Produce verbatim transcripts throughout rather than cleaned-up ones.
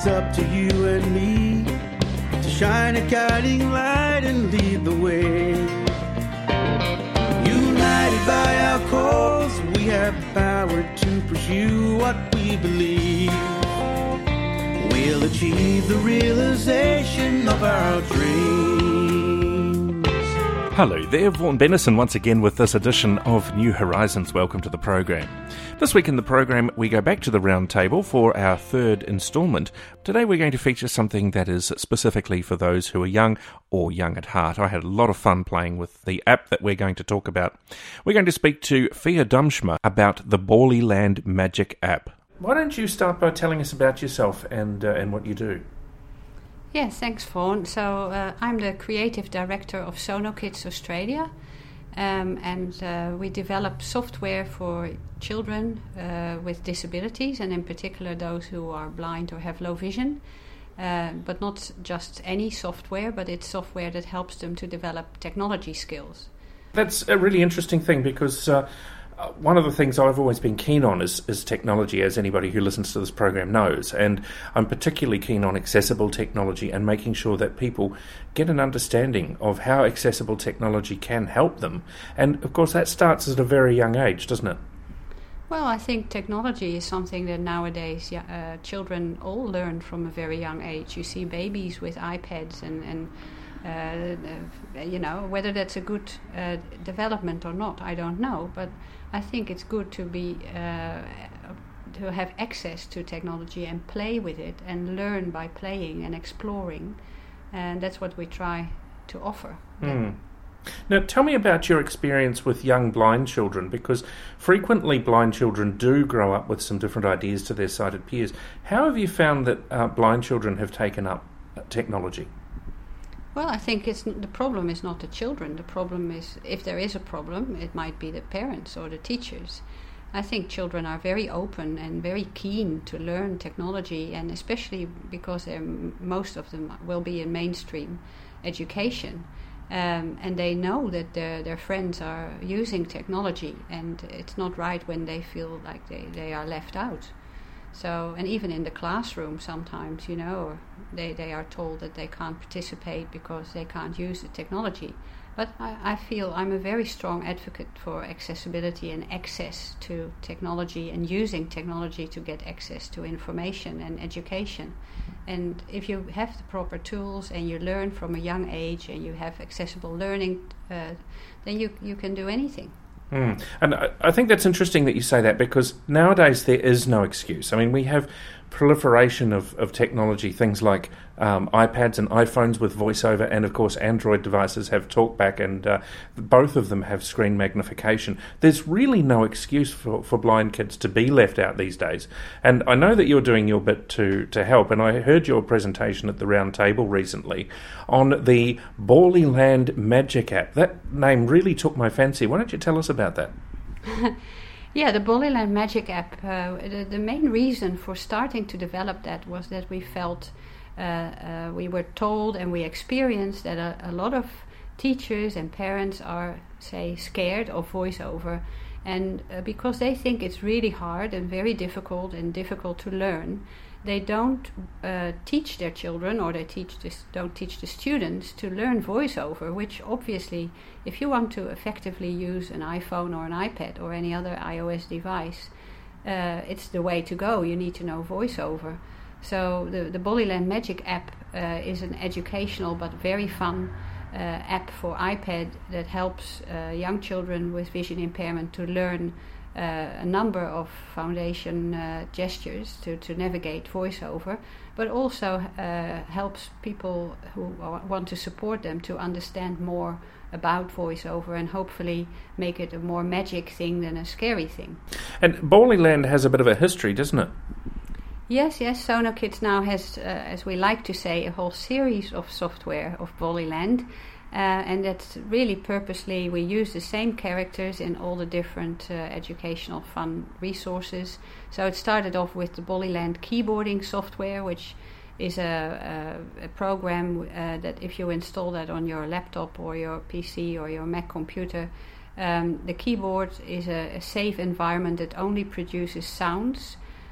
it's up to you and me to shine a guiding light and lead the way. United by our cause, we have the power to pursue what we believe. We'll achieve the realization of our dreams. Hello there, Vaughan Bennison once again with this edition of New Horizons. Welcome to the program. This week in the program we go back to the round table for our third instalment. Today we're going to feature something that is specifically for those who are young or young at heart. I had a lot of fun playing with the app that we're going to talk about. We're going to speak to Fia Dumschma about the Borleyland Magic app. Why don't you start by telling us about yourself and uh, and what you do? Yes, thanks, Vaughan. So uh, I'm the creative director of SonoKids Australia, um, and uh, we develop software for children uh, with disabilities, and in particular those who are blind or have low vision. Uh, but not just any software, but it's software that helps them to develop technology skills. That's a really interesting thing because Uh, Uh, one of the things I've always been keen on is, is technology, as anybody who listens to this program knows, and I'm particularly keen on accessible technology and making sure that people get an understanding of how accessible technology can help them. And of course that starts at a very young age, doesn't it? Well, I think technology is something that nowadays uh, children all learn from a very young age. You see babies with iPads and, and uh, you know, whether that's a good uh, development or not, I don't know, but I think it's good to be uh, to have access to technology and play with it and learn by playing and exploring, and that's what we try to offer. Mm. Now, tell me about your experience with young blind children, because frequently blind children do grow up with some different ideas to their sighted peers. How have you found that uh, blind children have taken up technology? Well, I think it's the problem is not the children. The problem is, if there is a problem, it might be the parents or the teachers. I think children are very open and very keen to learn technology, and especially because most of them will be in mainstream education. Um, and they know that their, their friends are using technology, and it's not right when they feel like they, they are left out. So, and even in the classroom sometimes, you know, they, they are told that they can't participate because they can't use the technology. But I, I feel I'm a very strong advocate for accessibility and access to technology and using technology to get access to information and education. And if you have the proper tools and you learn from a young age and you have accessible learning, uh, then you, you can do anything. Mm. And I, I think that's interesting that you say that, because nowadays there is no excuse. I mean, we have proliferation of, of technology, things like um, iPads and iPhones with voiceover, and of course Android devices have TalkBack, and uh, both of them have screen magnification. There's really no excuse for, for blind kids to be left out these days. And I know that you're doing your bit to, to help, and I heard your presentation at the round table recently on the Borleyland Magic app. That name really took my fancy. Why don't you tell us about that? Yeah, the Borleyland Magic app, uh, the, the main reason for starting to develop that was that we felt, uh, uh, we were told and we experienced that a, a lot of teachers and parents are, say, scared of voiceover, and uh, because they think it's really hard and very difficult and difficult to learn, they don't uh, teach their children, or they teach this, don't teach the students to learn voiceover, which obviously, if you want to effectively use an iPhone or an iPad or any other iOS device, uh, it's the way to go. You need to know voiceover. So the, the Borleyland Magic app uh, is an educational but very fun uh, app for iPad that helps uh, young children with vision impairment to learn Uh, a number of foundation uh, gestures to, to navigate voiceover, but also uh, helps people who want to support them to understand more about voiceover and hopefully make it a more magic thing than a scary thing. And Borleyland has a bit of a history, doesn't it? Yes, yes. SonoKids now has, uh, as we like to say, a whole series of software of Borleyland. Uh, and that's really purposely, we use the same characters in all the different uh, educational fun resources. So it started off with the Borleyland keyboarding software, which is a, a, a program uh, that if you install that on your laptop or your P C or your Mac computer, um, the keyboard is a, a safe environment that only produces sounds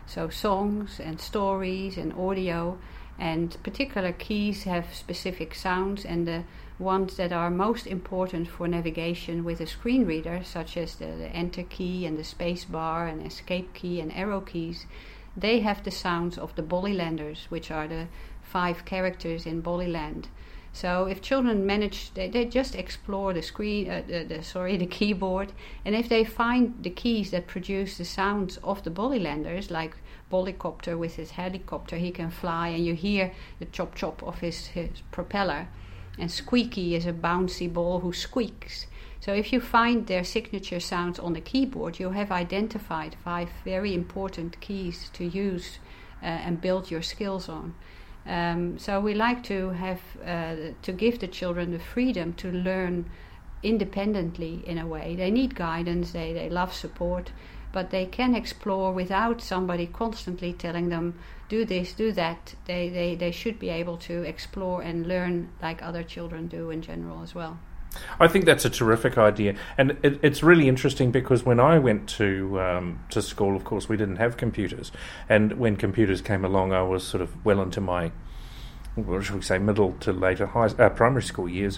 so songs and stories and audio, and particular keys have specific sounds, and the ones that are most important for navigation with a screen reader, such as the, the enter key and the space bar and escape key and arrow keys, they have the sounds of the Bollylanders, which are the five characters in Bollyland. So if children manage, they, they just explore the screen, uh, the, the sorry, the keyboard, and if they find the keys that produce the sounds of the Bollylanders, like Bollycopter with his helicopter, he can fly, and you hear the chop chop of his, his propeller, and Squeaky is a bouncy ball who squeaks. So if you find their signature sounds on the keyboard, you have identified five very important keys to use uh, and build your skills on. Um, so we like to have uh, to give the children the freedom to learn independently in a way. They need guidance, they, they love support, but they can explore without somebody constantly telling them, do this, do that. They, they, they should be able to explore and learn like other children do in general as well. I think that's a terrific idea, and it, it's really interesting because when I went to um, to school, of course, we didn't have computers, and when computers came along, I was sort of well into my, what should we say, middle to later high uh, primary school years,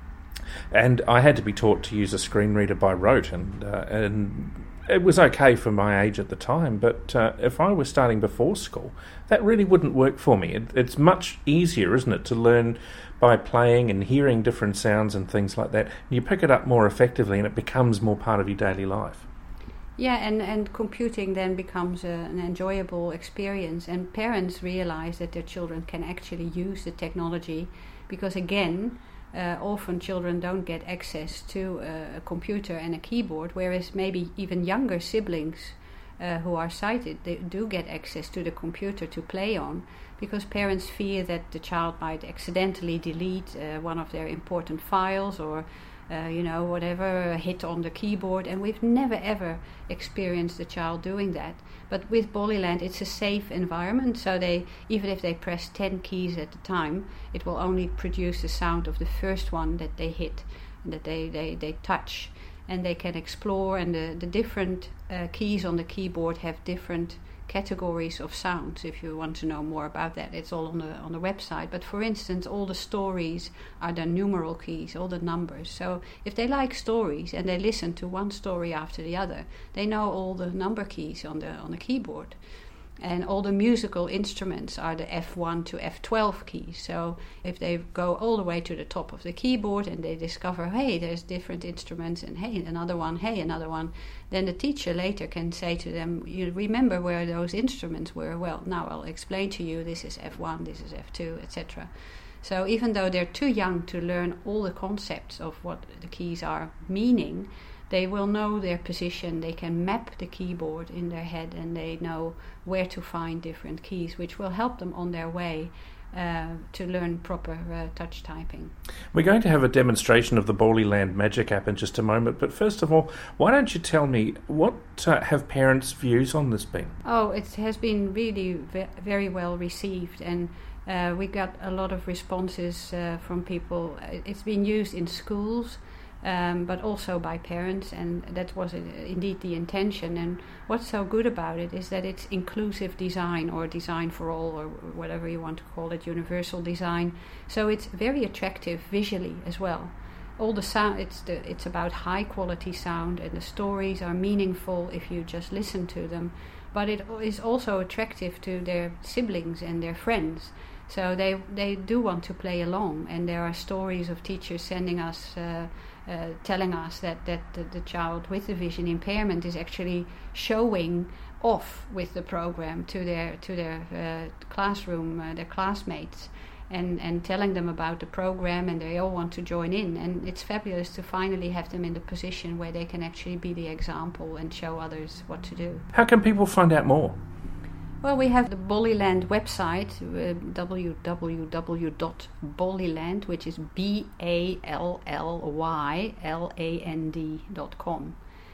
and I had to be taught to use a screen reader by rote, and uh, and it was okay for my age at the time, but uh, if I was starting before school, that really wouldn't work for me. It, it's much easier, isn't it, to learn by playing and hearing different sounds and things like that. You pick it up more effectively and it becomes more part of your daily life. Yeah, and, and computing then becomes a, an enjoyable experience, and parents realize that their children can actually use the technology because, again, uh, often children don't get access to a, a computer and a keyboard, whereas maybe even younger siblings uh, who are sighted, they do get access to the computer to play on, because parents fear that the child might accidentally delete uh, one of their important files or uh, you know, whatever, hit on the keyboard, and we've never ever experienced the child doing that. But with Bollyland, it's a safe environment, so they, even if they press ten keys at a time, it will only produce the sound of the first one that they hit, that they, they, they touch, and they can explore, and the, the different uh, keys on the keyboard have different categories of sounds. If you want to know more about that, it's all on the on the website. But for instance, all the stories are the numeral keys, all the numbers. So if they like stories and they listen to one story after the other, they know all the number keys on the on the keyboard. And all the musical instruments are the F one to F twelve keys. So if they go all the way to the top of the keyboard and they discover, hey, there's different instruments, and hey, another one, hey, another one, then the teacher later can say to them, you remember where those instruments were? Well, now I'll explain to you, this is F one, this is F two, et cetera. So even though they're too young to learn all the concepts of what the keys are meaning, they will know their position, they can map the keyboard in their head, and they know where to find different keys, which will help them on their way uh, to learn proper uh, touch typing. We're going to have a demonstration of the Bollyland Magic app in just a moment, but first of all, why don't you tell me, what uh, have parents' views on this been? Oh, it has been really ve- very well received, and uh, we got a lot of responses uh, from people. It's been used in schools, Um, but also by parents, and that was uh, indeed the intention. And what's so good about it is that it's inclusive design, or design for all, or whatever you want to call it, universal design. So it's very attractive visually as well. All the sound, it's the, it's about high quality sound, and the stories are meaningful if you just listen to them. But it is also attractive to their siblings and their friends. So they they do want to play along, and there are stories of teachers sending us, uh, uh, telling us that, that the, the child with the vision impairment is actually showing off with the program to their to their uh, classroom, uh, their classmates, and, and telling them about the program, and they all want to join in. And it's fabulous to finally have them in the position where they can actually be the example and show others what to do. How can people find out more? Well, we have the Bollyland website, uh, w w w dot bollyland, which is B A L L Y L A N D dot com.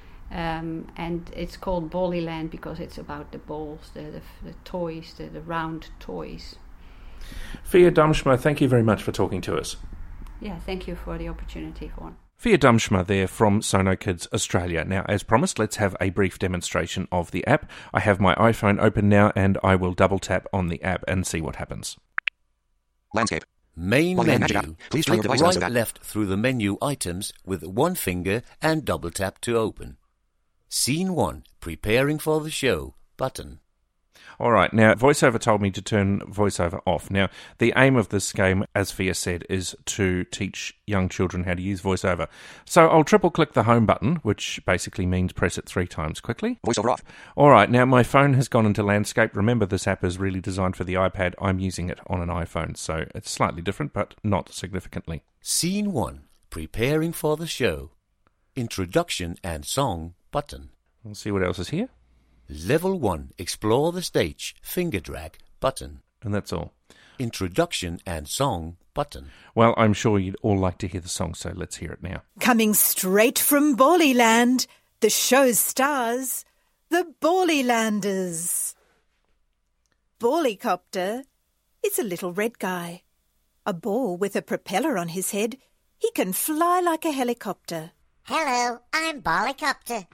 Um, and it's called Bollyland because it's about the balls, the, the, the toys, the, the round toys. Fia Damschma, thank you very much for talking to us. Yeah, thank you for the opportunity, Vaughan. Fia Dumshma there from Sono Kids Australia. Now, as promised, let's have a brief demonstration of the app. I have my iPhone open now, and I will double tap on the app and see what happens. Landscape. Main Bollyland menu. Magic app. Please Click turn your device onto right that. left through the menu items with one finger and double tap to open. Scene one. Preparing for the show. Button. All right, now, VoiceOver told me to turn VoiceOver off. Now, the aim of this game, as Fia said, is to teach young children how to use VoiceOver. So I'll triple-click the home button, which basically means press it three times quickly. VoiceOver off. All right, now my phone has gone into landscape. Remember, this app is really designed for the iPad. I'm using it on an iPhone, so it's slightly different, but not significantly. Scene one. Preparing for the show. Introduction and song. Button. We'll see what else is here. Level one. Explore the stage. Finger drag. Button. And that's all. Introduction and song. Button. Well, I'm sure you'd all like to hear the song, so let's hear it now. Coming straight from Ballyland, the show's stars, the Ballylanders. Ballycopter is a little red guy. A ball with a propeller on his head. He can fly like a helicopter. Hello, I'm Ballycopter.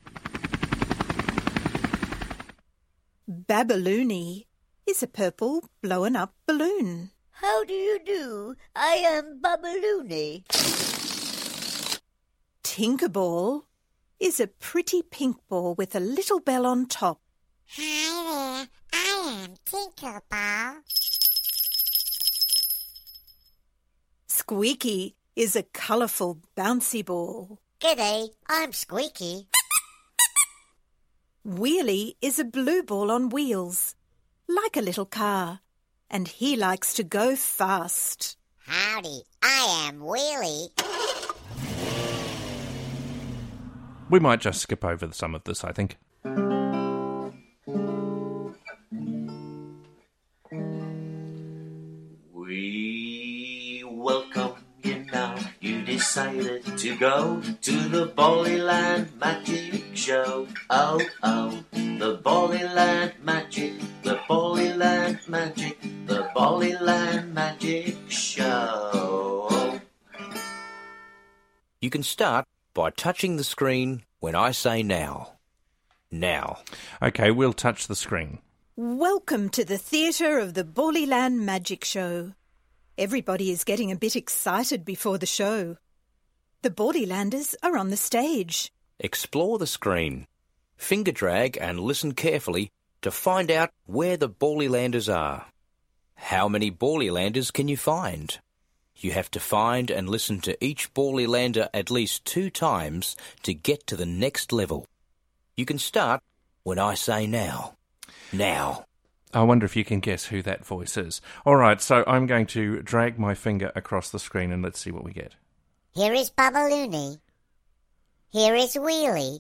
Babaloony is a purple blown-up balloon. How do you do? I am Babaloony. Tinkerball is a pretty pink ball with a little bell on top. Hi there, I am Tinkerbell. Squeaky is a colourful bouncy ball. G'day, I'm Squeaky. Wheelie is a blue ball on wheels, like a little car, and he likes to go fast. Howdy, I am Wheelie. We might just skip over some of this, I think. We welcome you now. You decided to go to the Ballyland Magic Show. Oh, oh, the Ballyland Magic, the Ballyland Magic, the Ballyland Magic Show. You can start by touching the screen when I say now. Now. Okay, we'll touch the screen. Welcome to the theatre of the Ballyland Magic Show. Everybody is getting a bit excited before the show. The Ballylanders are on the stage. Explore the screen. Finger drag and listen carefully to find out where the Ballylanders are. How many Ballylanders can you find? You have to find and listen to each Ballylander at least two times to get to the next level. You can start when I say now. Now. I wonder if you can guess who that voice is. All right, so I'm going to drag my finger across the screen and let's see what we get. Here is Babaloony. Here is Wheelie.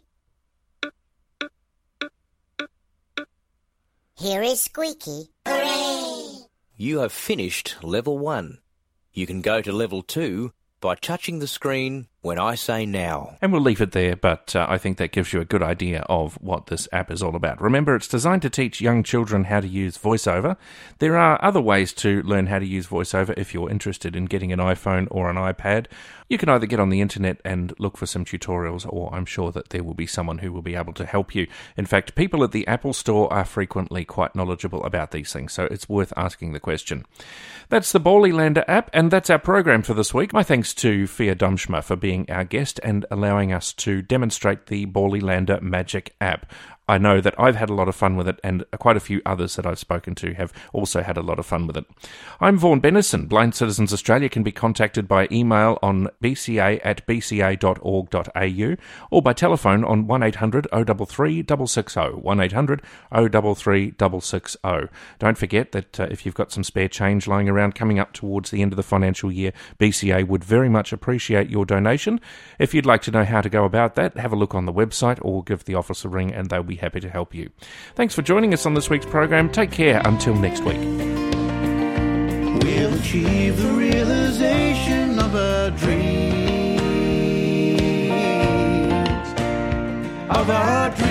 Here is Squeaky. Hooray! You have finished level one. You can go to level two by touching the screen when I say now. And we'll leave it there, but uh, I think that gives you a good idea of what this app is all about. Remember, it's designed to teach young children how to use VoiceOver. There are other ways to learn how to use VoiceOver if you're interested in getting an iPhone or an iPad. You can either get on the internet and look for some tutorials, or I'm sure that there will be someone who will be able to help you. In fact, people at the Apple Store are frequently quite knowledgeable about these things, so it's worth asking the question. That's the Ballylander app, and that's our program for this week. My thanks to Fia Dumshma for being our guest and allowing us to demonstrate the Ballylander Magic app. I know that I've had a lot of fun with it, and quite a few others that I've spoken to have also had a lot of fun with it. I'm Vaughan Bennison. Blind Citizens Australia can be contacted by email on b c a at b c a dot org dot a u or by telephone on one eight hundred oh three three six six oh, one eight hundred oh three three six six oh. Don't forget that uh, if you've got some spare change lying around coming up towards the end of the financial year, B C A would very much appreciate your donation. If you'd like to know how to go about that, have a look on the website or give the office a ring and they'll be happy to help you. Thanks for joining us on this week's program. Take care until next week. We'll achieve the realization of our dreams, of our dreams.